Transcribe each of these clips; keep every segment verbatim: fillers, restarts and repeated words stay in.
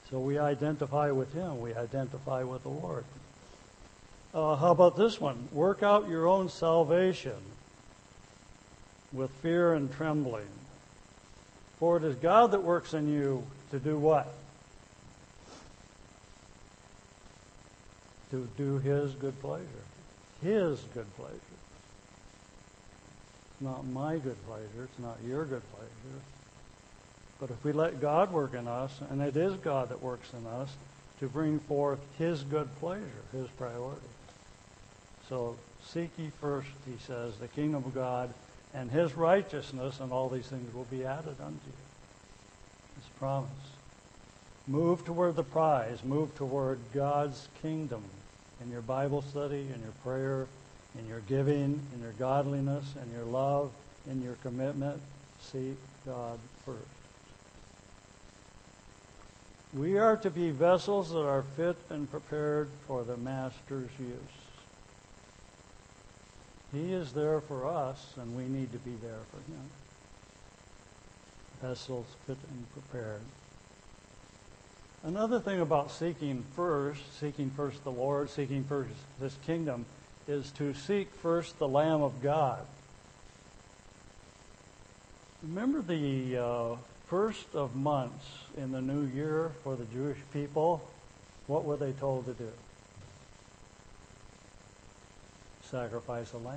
So we identify with Him. We identify with the Lord. Uh, how about this one? Work out your own salvation with fear and trembling. For it is God that works in you to do what? To do His good pleasure. His good pleasure. It's not my good pleasure. It's not your good pleasure. But if we let God work in us, and it is God that works in us, to bring forth His good pleasure, His priority. So seek ye first, He says, the kingdom of God and His righteousness, and all these things will be added unto you. His promise. Move toward the prize. Move toward God's kingdom in your Bible study, in your prayer, in your giving, in your godliness, in your love, in your commitment. Seek God first. We are to be vessels that are fit and prepared for the Master's use. He is there for us, and we need to be there for Him. Vessels fit and prepared. Another thing about seeking first, seeking first the Lord, seeking first His kingdom, is to seek first the Lamb of God. Remember the uh, first of months in the new year for the Jewish people? What were they told to do? Sacrifice a lamb.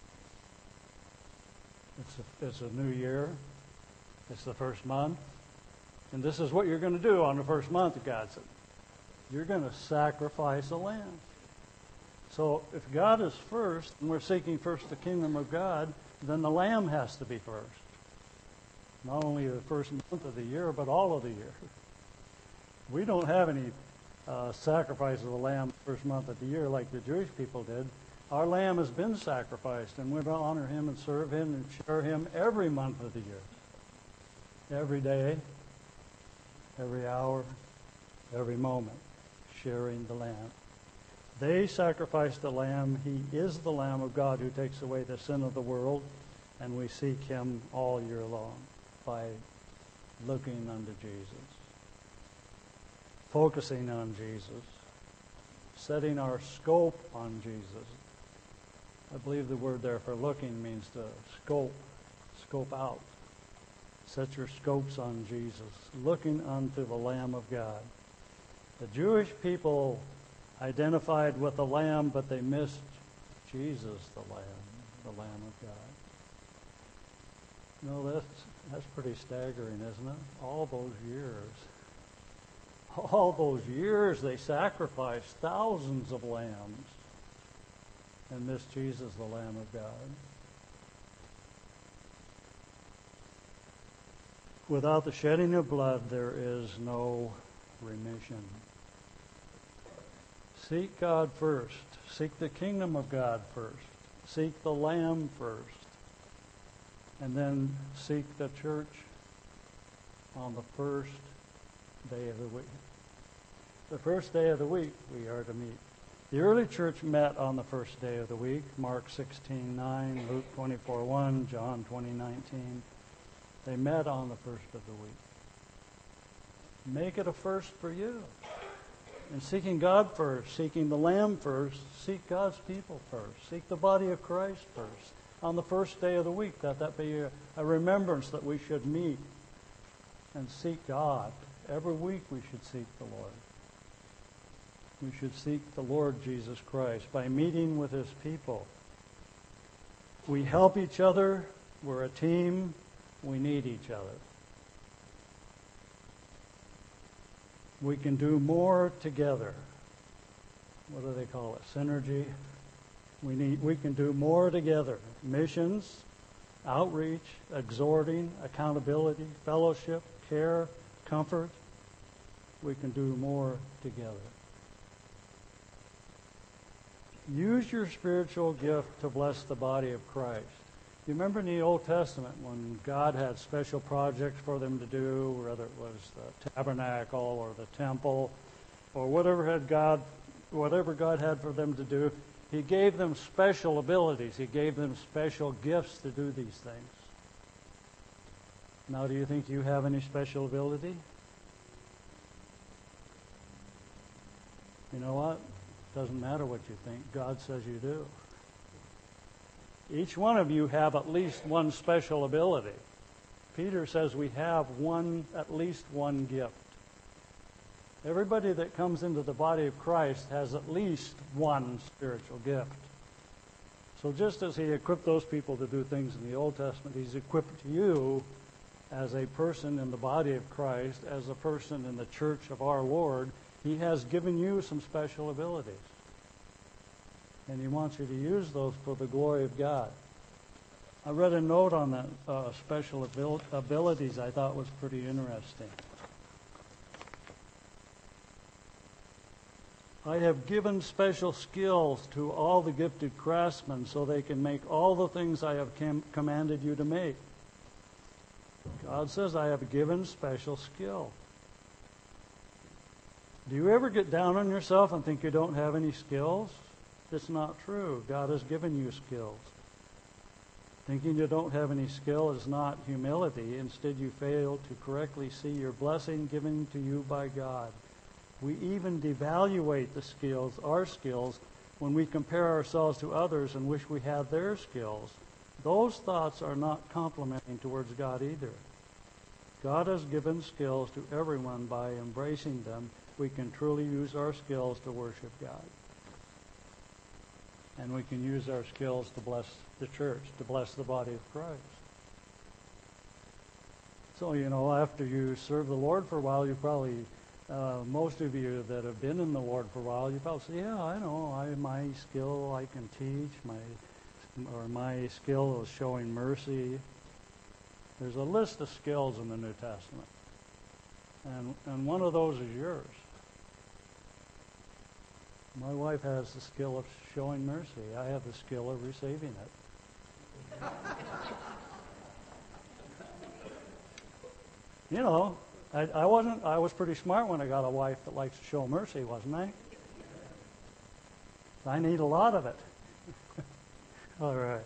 It's a, it's a new year. It's the first month. And this is what you're going to do on the first month, God said. You're going to sacrifice a lamb. So if God is first, and we're seeking first the kingdom of God, then the lamb has to be first. Not only the first month of the year, but all of the year. We don't have any uh, sacrifice of the lamb the first month of the year like the Jewish people did. Our lamb has been sacrificed, and we're to honor Him and serve Him and share Him every month of the year. Every day, every hour, every moment, sharing the lamb. They sacrificed the lamb. He is the Lamb of God who takes away the sin of the world, and we seek Him all year long by looking unto Jesus, focusing on Jesus, setting our scope on Jesus. I believe the word there for looking means to scope, scope out. Set your scopes on Jesus, looking unto the Lamb of God. The Jewish people identified with the Lamb, but they missed Jesus, the Lamb, the Lamb of God. You know, that's, that's pretty staggering, isn't it? All those years. All those years they sacrificed thousands of lambs and missed Jesus, the Lamb of God. Without the shedding of blood, there is no remission. Seek God first. Seek the kingdom of God first. Seek the Lamb first. And then seek the church on the first day of the week. The first day of the week we are to meet. The early church met on the first day of the week, Mark sixteen nine, Luke twenty-four one, John twenty nineteen. They met on the first of the week. Make it a first for you. And seeking God first, seeking the Lamb first, seek God's people first. Seek the body of Christ first. On the first day of the week, that that be a, a remembrance that we should meet and seek God. Every week we should seek the Lord. We should seek the Lord Jesus Christ by meeting with His people. We help each other. We're a team. We need each other. We can do more together. What do they call it? Synergy. We need. We can do more together. Missions, outreach, exhorting, accountability, fellowship, care, comfort. We can do more together. Use your spiritual gift to bless the body of Christ. You remember in the Old Testament when God had special projects for them to do, whether it was the tabernacle or the temple or whatever had God, whatever God had for them to do, He gave them special abilities. He gave them special gifts to do these things. Now, do you think you have any special ability? You know what? Doesn't matter what you think. God says you do. Each one of you have at least one special ability. Peter says we have one, at least one gift. Everybody that comes into the body of Christ has at least one spiritual gift. So just as he equipped those people to do things in the Old Testament, he's equipped you as a person in the body of Christ, as a person in the church of our Lord. He has given you some special abilities. And he wants you to use those for the glory of God. I read a note on that uh, special abil- abilities I thought was pretty interesting. I have given special skills to all the gifted craftsmen so they can make all the things I have com- commanded you to make. God says, I have given special skill. Do you ever get down on yourself and think you don't have any skills? It's not true. God has given you skills. Thinking you don't have any skill is not humility. Instead, you fail to correctly see your blessing given to you by God. We even devaluate the skills, our skills, when we compare ourselves to others and wish we had their skills. Those thoughts are not complimenting towards God either. God has given skills to everyone. By embracing them, we can truly use our skills to worship God. And we can use our skills to bless the church, to bless the body of Christ. So, you know, after you serve the Lord for a while, you probably, uh, most of you that have been in the Lord for a while, you probably say, yeah, I know, I, my skill I can teach, my, or my skill is showing mercy. There's a list of skills in the New Testament. And, and one of those is yours. My wife has the skill of showing mercy. I have the skill of receiving it. You know, I, I wasn't. I was pretty smart when I got a wife that likes to show mercy, wasn't I? I need a lot of it. All right.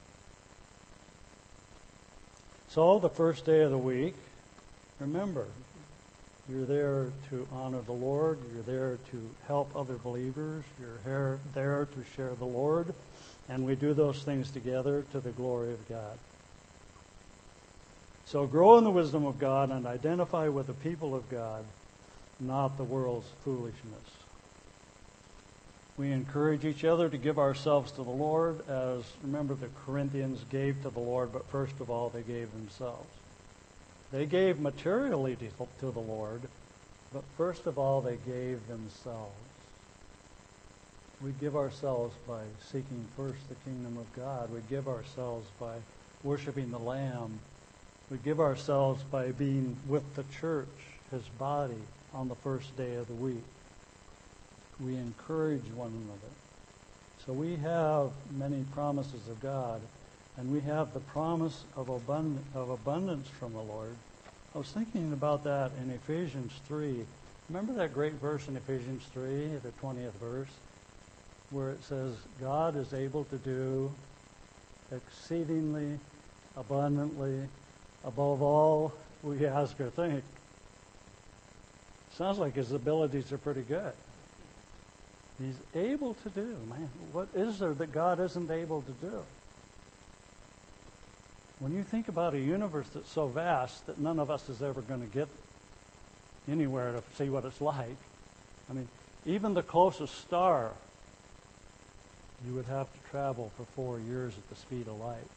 So the first day of the week, remember, you're there to honor the Lord. You're there to help other believers. You're there to share the Lord. And we do those things together to the glory of God. So grow in the wisdom of God and identify with the people of God, not the world's foolishness. We encourage each other to give ourselves to the Lord, as, remember, the Corinthians gave to the Lord, but first of all, they gave themselves. They gave materially to, to the Lord, but first of all, they gave themselves. We give ourselves by seeking first the kingdom of God. We give ourselves by worshiping the Lamb. We give ourselves by being with the church, his body, on the first day of the week. We encourage one another. So we have many promises of God, and we have the promise of, abund- of abundance from the Lord. I was thinking about that in Ephesians three. Remember that great verse in Ephesians three, the twentieth verse, where it says, God is able to do exceedingly abundantly above all we ask or think. Sounds like his abilities are pretty good. He's able to do, man. What is there that God isn't able to do? When you think about a universe that's so vast that none of us is ever going to get anywhere to see what it's like, I mean, even the closest star, you would have to travel for four years at the speed of light.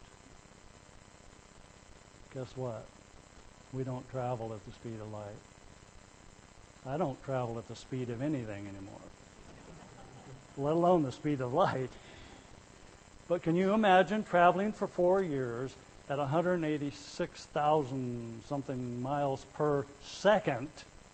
Guess what? We don't travel at the speed of light. I don't travel at the speed of anything anymore, let alone the speed of light. But can you imagine traveling for four years at one hundred eighty-six thousand something miles per second?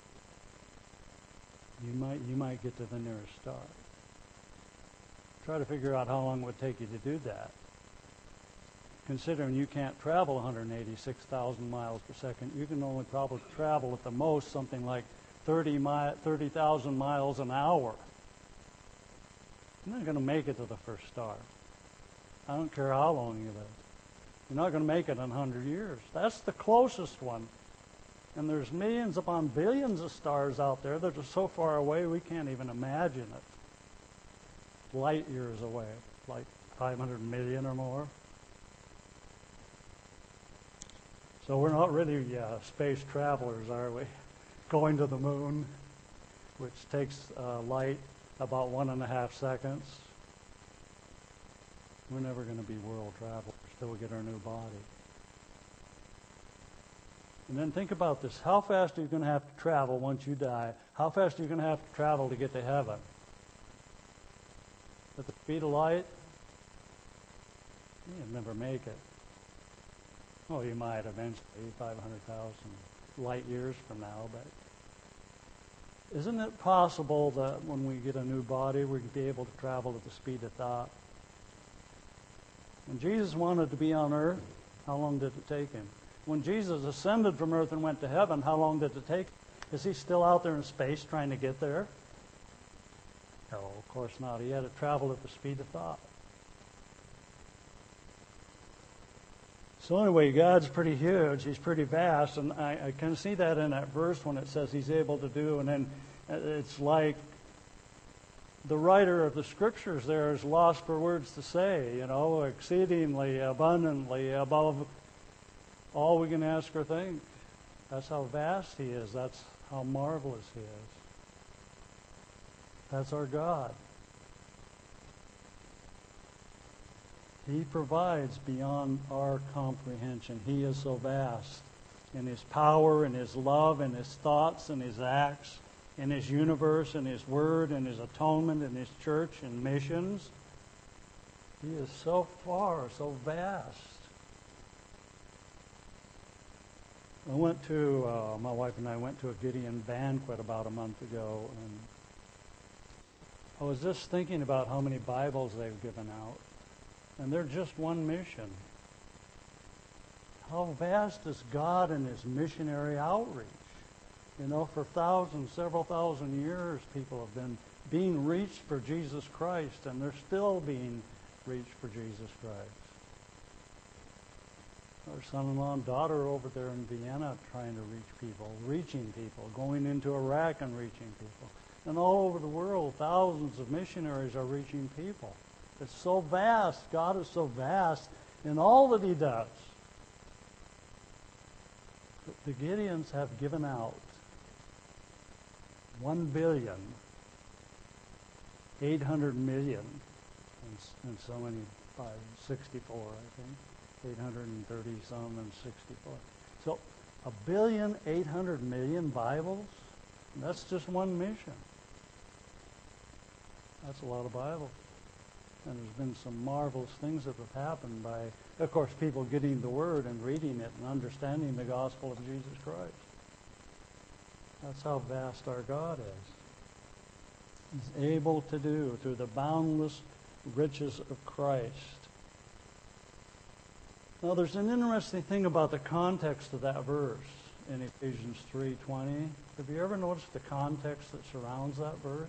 You might you might get to the nearest star. Try to figure out how long it would take you to do that. Considering you can't travel one hundred eighty-six thousand miles per second, you can only probably travel at the most something like thirty thousand miles an hour. You're not going to make it to the first star. I don't care how long you live. You're not going to make it in one hundred years. That's the closest one. And there's millions upon billions of stars out there that are so far away we can't even imagine it. Light years away, like five hundred million or more. So we're not really uh, space travelers, are we? Going to the moon, which takes uh, light about one and a half seconds. We're never going to be world travelers till we get our new body. And then think about this. How fast are you going to have to travel once you die? How fast are you going to have to travel to get to heaven? At the speed of light? You'd never make it. Oh, you might eventually, five hundred thousand light years from now, but isn't it possible that when we get a new body, we'd be able to travel at the speed of thought? When Jesus wanted to be on earth, how long did it take him? When Jesus ascended from earth and went to heaven, how long did it take? Is he still out there in space trying to get there? No, of course not. He had to travel at the speed of thought. So anyway, God's pretty huge. He's pretty vast. And I, I can see that in that verse when it says he's able to do. And then it's like the writer of the scriptures there is lost for words to say, you know, exceedingly, abundantly, above all we can ask or think. That's how vast he is. That's how marvelous he is. That's our God. He provides beyond our comprehension. He is so vast in his power, in his love, in his thoughts, in his acts, in his universe, in his word, in his atonement, in his church, and missions. He is so far, so vast. I went to, uh, my wife and I went to a Gideon banquet about a month ago, and I was just thinking about how many Bibles they've given out. And they're just one mission. How vast is God in his missionary outreach? You know, for thousands, several thousand years, people have been being reached for Jesus Christ, and they're still being reached for Jesus Christ. Our son-in-law and daughter over there in Vienna trying to reach people, reaching people, going into Iraq and reaching people. And all over the world, thousands of missionaries are reaching people. It's so vast. God is so vast in all that he does. The Gideons have given out one billion, eight hundred million, and, and so many, by sixty-four, I think, eight hundred thirty some and sixty-four. So a billion, eight hundred million Bibles, that's just one mission. That's a lot of Bibles. And there's been some marvelous things that have happened by, of course, people getting the Word and reading it and understanding the gospel of Jesus Christ. That's how vast our God is. He's able to do through the boundless riches of Christ. Now, there's an interesting thing about the context of that verse in Ephesians three twenty. Have you ever noticed the context that surrounds that verse?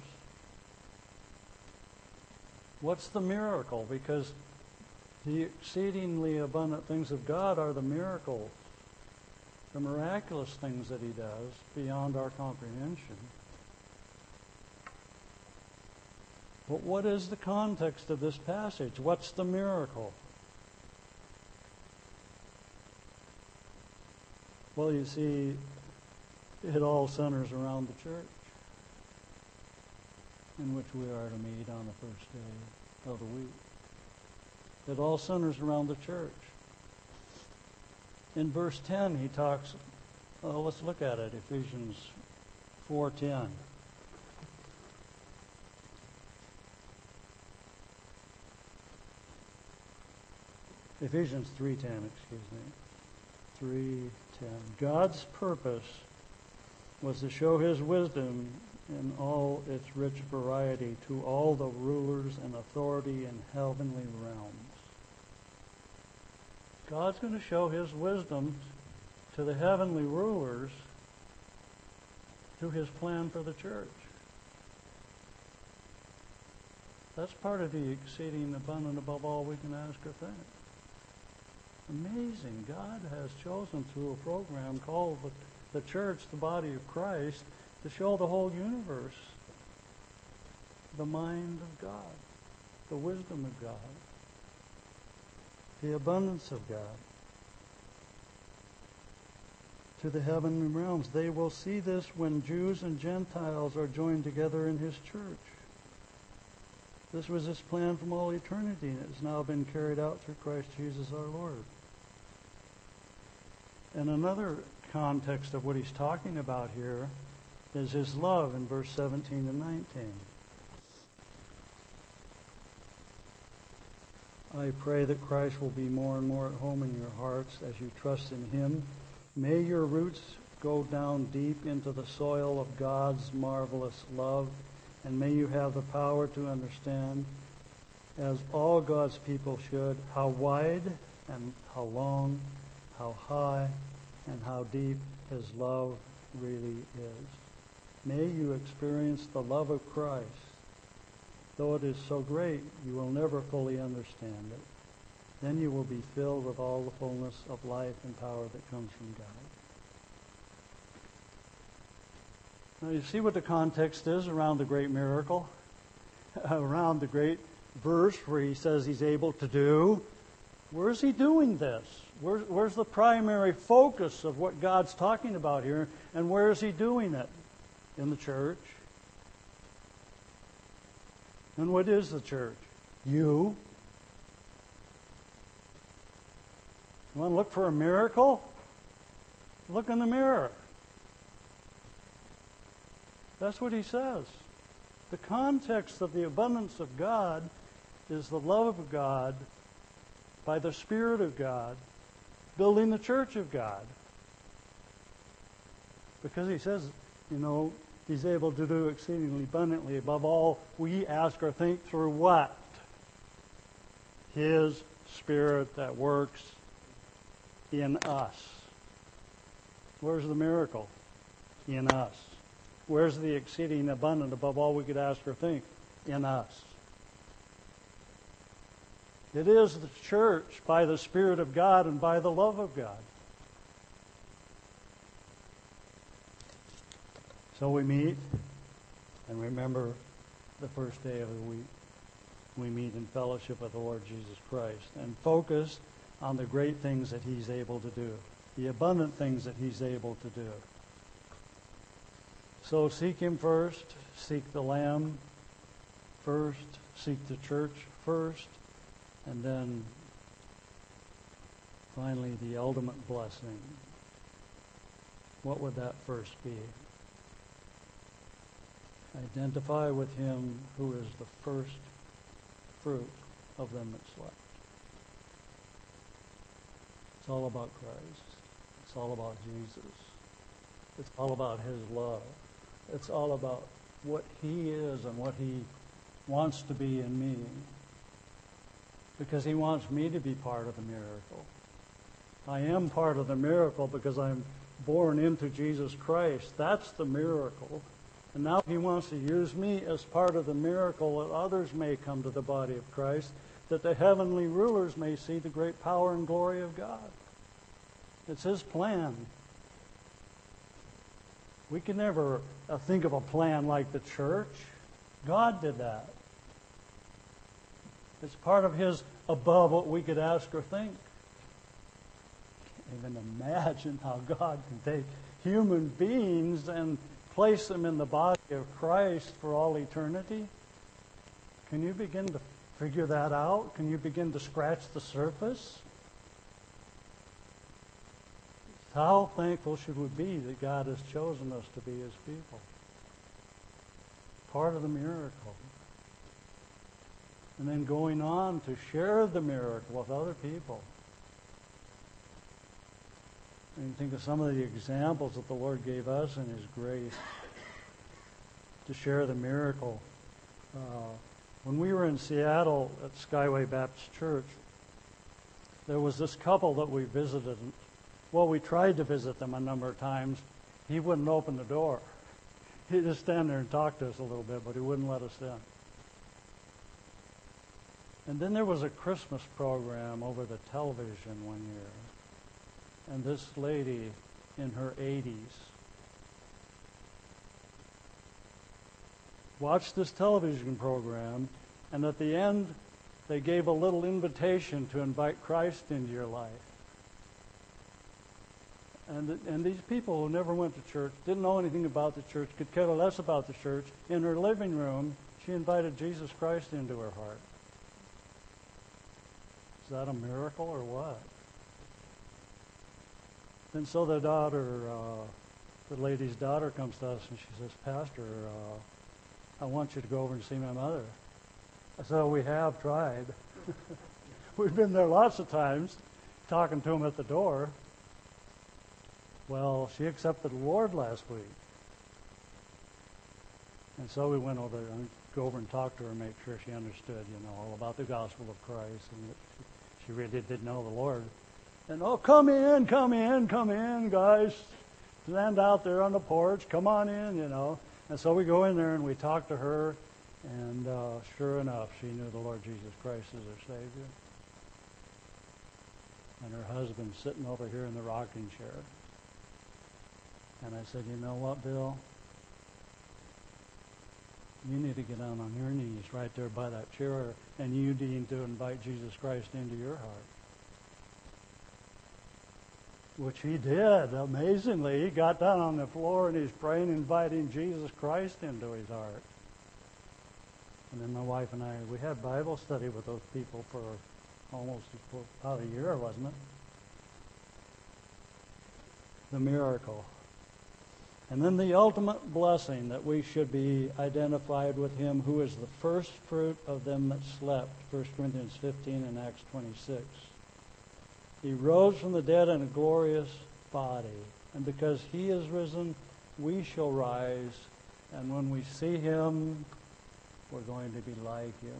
What's the miracle? Because the exceedingly abundant things of God are the miracles, the miraculous things that he does beyond our comprehension. But what is the context of this passage? What's the miracle? Well, you see, it all centers around the church, in which we are to meet on the first day of the week. It all centers around the church. In verse ten, he talks, oh, let's look at it, Ephesians four ten. Ephesians three ten, excuse me. three ten. God's purpose was to show his wisdom in all its rich variety to all the rulers and authority in heavenly realms. God's going to show his wisdom to the heavenly rulers through his plan for the church. That's part of the exceeding abundant above all we can ask or think. Amazing. God has chosen through a program called the, the church, the body of Christ, to show the whole universe the mind of God, the wisdom of God, the abundance of God. To the heavenly realms. They will see this when Jews and Gentiles are joined together in his church. This was his plan from all eternity, and it has now been carried out through Christ Jesus our Lord. And another context of what he's talking about here is his love in verse seventeen and nineteen. I pray that Christ will be more and more at home in your hearts as you trust in him. May your roots go down deep into the soil of God's marvelous love, and may you have the power to understand, as all God's people should, how wide and how long, how high and how deep his love really is. May you experience the love of Christ. Though it is so great, you will never fully understand it. Then you will be filled with all the fullness of life and power that comes from God. Now you see what the context is around the great miracle? Around the great verse where he says he's able to do. Where is he doing this? Where, where's the primary focus of what God's talking about here? And where is he doing it? In the church. And what is the church? You. You want to look for a miracle? Look in the mirror. That's what he says. The context of the abundance of God is the love of God by the Spirit of God building the church of God. Because he says, you know, he's able to do exceedingly abundantly above all we ask or think through what? His Spirit that works in us. Where's the miracle? In us. Where's the exceeding abundant above all we could ask or think? In us. It is the church by the Spirit of God and by the love of God. So we meet, and remember the first day of the week. We meet in fellowship with the Lord Jesus Christ and focus on the great things that he's able to do, the abundant things that he's able to do. So seek him first, seek the Lamb first, seek the church first, and then finally the ultimate blessing. What would that first be? Identify with him who is the first fruit of them that slept. It's all about Christ. It's all about Jesus. It's all about his love. It's all about what he is and what he wants to be in me. Because he wants me to be part of the miracle. I am part of the miracle because I'm born into Jesus Christ. That's the miracle. And now he wants to use me as part of the miracle that others may come to the body of Christ, that the heavenly rulers may see the great power and glory of God. It's his plan. We can never uh, think of a plan like the church. God did that. It's part of his above what we could ask or think. Can't even imagine how God can take human beings and place them in the body of Christ for all eternity. Can you begin to figure that out? Can you begin to scratch the surface? How thankful should we be that God has chosen us to be his people? Part of the miracle. And then going on to share the miracle with other people. And you think of some of the examples that the Lord gave us in his grace to share the miracle. Uh, when we were in Seattle at Skyway Baptist Church, there was this couple that we visited. Well, we tried to visit them a number of times. He wouldn't open the door. He'd just stand there and talk to us a little bit, but he wouldn't let us in. And then there was a Christmas program over the television one year. And this lady in her eighties. Watched this television program, and at the end, they gave a little invitation to invite Christ into your life. And, and these people who never went to church, didn't know anything about the church, could care less about the church, in her living room, she invited Jesus Christ into her heart. Is that a miracle or what? And so the daughter, uh, the lady's daughter comes to us and she says, Pastor, uh, I want you to go over and see my mother. I said, oh, we have tried. We've been there lots of times, talking to him at the door. Well, she accepted the Lord last week. And so we went over and go over and talk to her and make sure she understood, you know, all about the gospel of Christ and that she really did know the Lord. And, oh, come in, come in, come in, guys. Stand out there on the porch. Come on in, you know. And so we go in there and we talk to her. And uh, sure enough, she knew the Lord Jesus Christ as her Savior. And her husband's sitting over here in the rocking chair. And I said, you know what, Bill? You need to get down on your knees right there by that chair, and you need to invite Jesus Christ into your heart. Which he did, amazingly. He got down on the floor and he's praying, inviting Jesus Christ into his heart. And then my wife and I, we had Bible study with those people for almost about a year, wasn't it? The miracle. And then the ultimate blessing, that we should be identified with him who is the first fruit of them that slept, First Corinthians fifteen and Acts twenty-six. He rose from the dead in a glorious body. And because he is risen, we shall rise. And when we see him, we're going to be like him.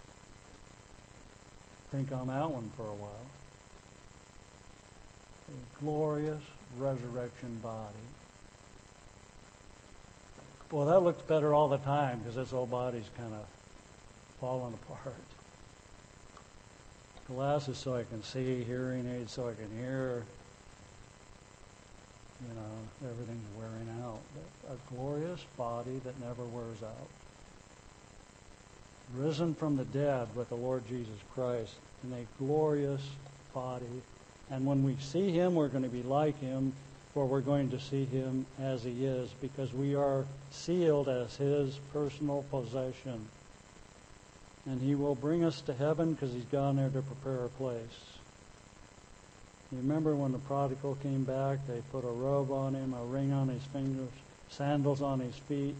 Think on that one for a while. A glorious resurrection body. Well, that looks better all the time because this old body's kind of falling apart. Glasses so I can see, hearing aids so I can hear. You know, everything's wearing out. But a glorious body that never wears out. Risen from the dead with the Lord Jesus Christ in a glorious body. And when we see him, we're going to be like him, for we're going to see him as he is, because we are sealed as his personal possession. And he will bring us to heaven because he's gone there to prepare a place. You remember when the prodigal came back, they put a robe on him, a ring on his fingers, sandals on his feet.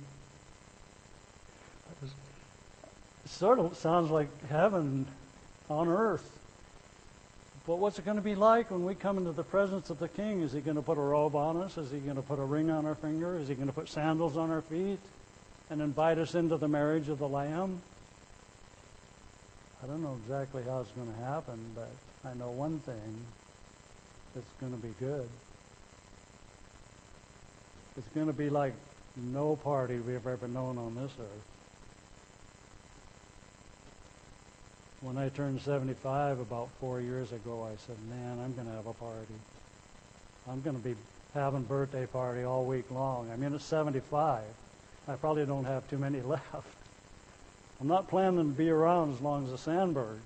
It sort of sounds like heaven on earth. But what's it going to be like when we come into the presence of the King? Is he going to put a robe on us? Is he going to put a ring on our finger? Is he going to put sandals on our feet and invite us into the marriage of the Lamb? I don't know exactly how it's going to happen, but I know one thing. It's going to be good. It's going to be like no party we've ever known on this earth. When I turned seventy-five about four years ago, I said, man, I'm going to have a party. I'm going to be having birthday party all week long. I mean, it's seventy-five. I probably don't have too many left. I'm not planning to be around as long as the Sandbergs.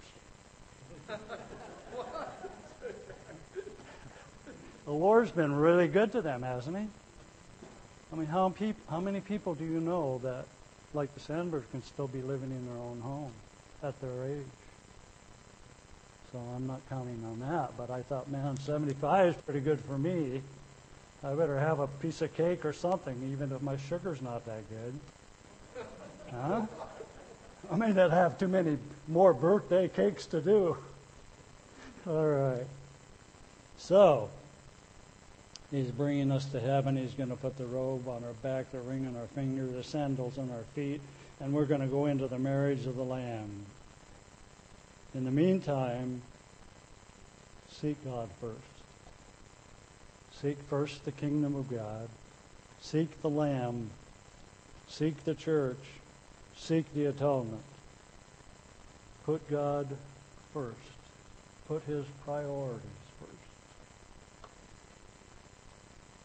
The Lord's been really good to them, hasn't he? I mean, how, peop- how many people do you know that, like the Sandbergs, can still be living in their own home at their age? So I'm not counting on that, but I thought, man, seventy-five is pretty good for me. I better have a piece of cake or something, even if my sugar's not that good. Huh? I may not have too many more birthday cakes to do. All right. So, he's bringing us to heaven. He's going to put the robe on our back, the ring on our finger, the sandals on our feet, and we're going to go into the marriage of the Lamb. In the meantime, seek God first. Seek first the kingdom of God. Seek the Lamb. Seek the church. Seek the atonement. Put God first. Put his priorities first.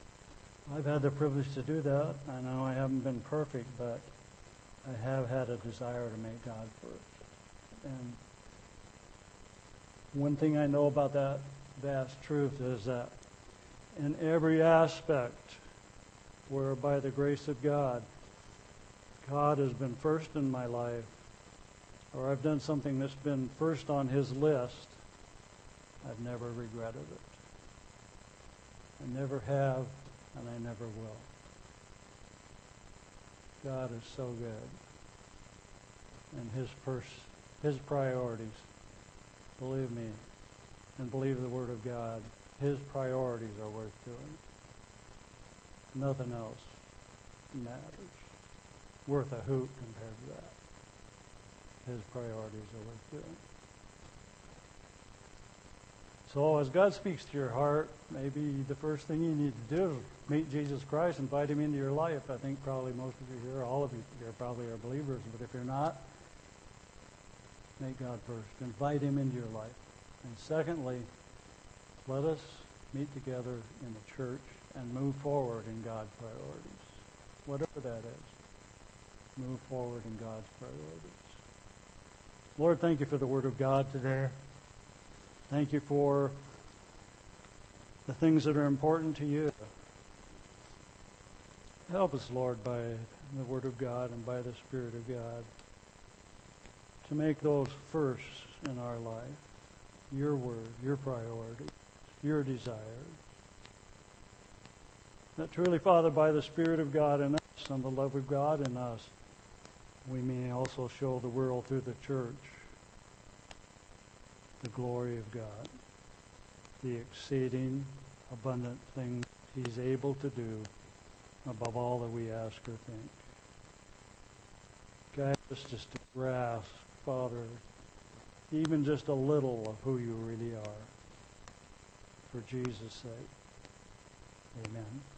I've had the privilege to do that. I know I haven't been perfect, but I have had a desire to make God first. And one thing I know about that vast truth is that in every aspect where by the grace of God, God has been first in my life, or I've done something that's been first on His list, I've never regretted it. I never have, and I never will. God is so good. And His pers- His priorities, believe me, and believe the Word of God, His priorities are worth doing. Nothing else matters. Worth a hoot compared to that. His priorities are worth doing. So as God speaks to your heart, maybe the first thing you need to do is meet Jesus Christ, invite Him into your life. I think probably most of you here, all of you here probably are believers, but if you're not, make God first. Invite Him into your life. And secondly, let us meet together in the church and move forward in God's priorities. Whatever that is. Move forward in God's priorities. Lord, thank You for the Word of God today. Thank You for the things that are important to You. Help us, Lord, by the Word of God and by the Spirit of God to make those first in our life. Your Word, Your priority, Your desires. That truly, Father, by the Spirit of God in us and the love of God in us, we may also show the world through the church the glory of God, the exceeding abundant things He's able to do above all that we ask or think. Guide us just to grasp, Father, even just a little of who You really are. For Jesus' sake, amen.